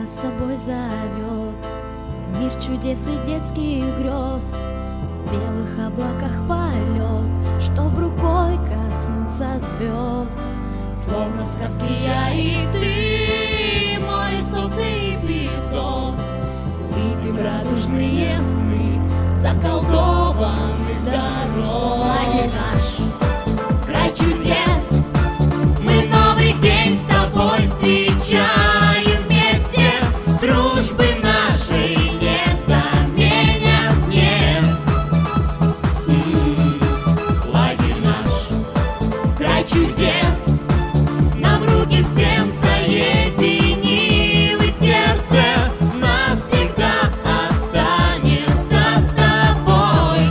нас с собой зовет в мир чудес и детских грез, в белых облаках полет, чтоб рукой коснуться звезд. Словно в сказке я и ты, море, солнце и песок, видим радужные сны заколдованных дорог. Лагерь наш, край чудес, мы новый день с тобой встречаем вместе. Дружбы нашей не заменят, нет. Лагерь наш, край чудес, нам руки всем соединил, и сердце навсегда останется с тобой.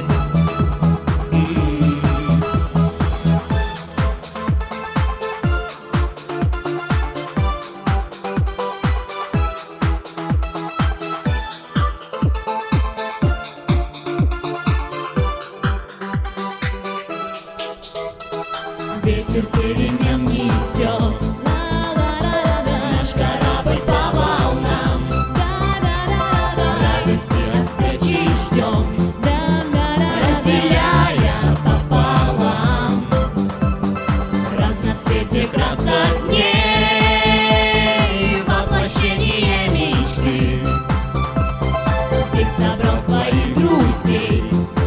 Ветер перемен несет наш корабль по волнам, радости от встречи ждем, разделяя пополам разноцветие красок дней, воплощение мечты. Здесь собрал своих друзей,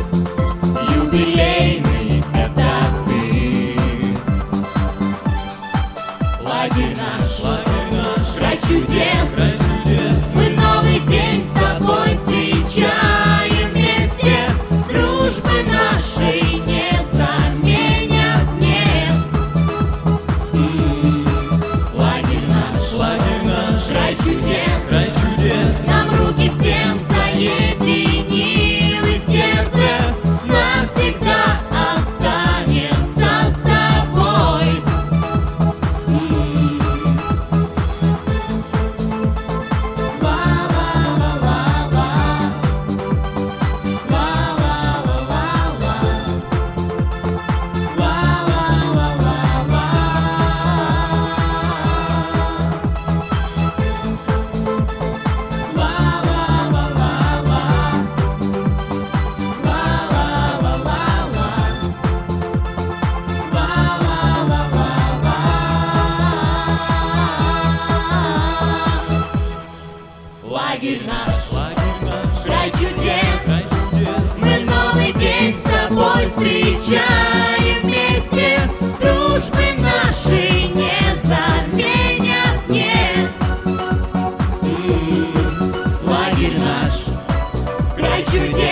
юбилейный это ты. Лагерь наш, край чудес, мы новый день с тобой встречаем вместе. Дружбы нашей не заменят, нет. Лагерь наш, край чудес, нам руки всем соединил, и сердце навсегда останется с тобой. Лагерь наш, край чудес, мы новый день с тобой встречаем вместе. Дружбы нашей не заменят, нет. Лагерь наш, край чудес.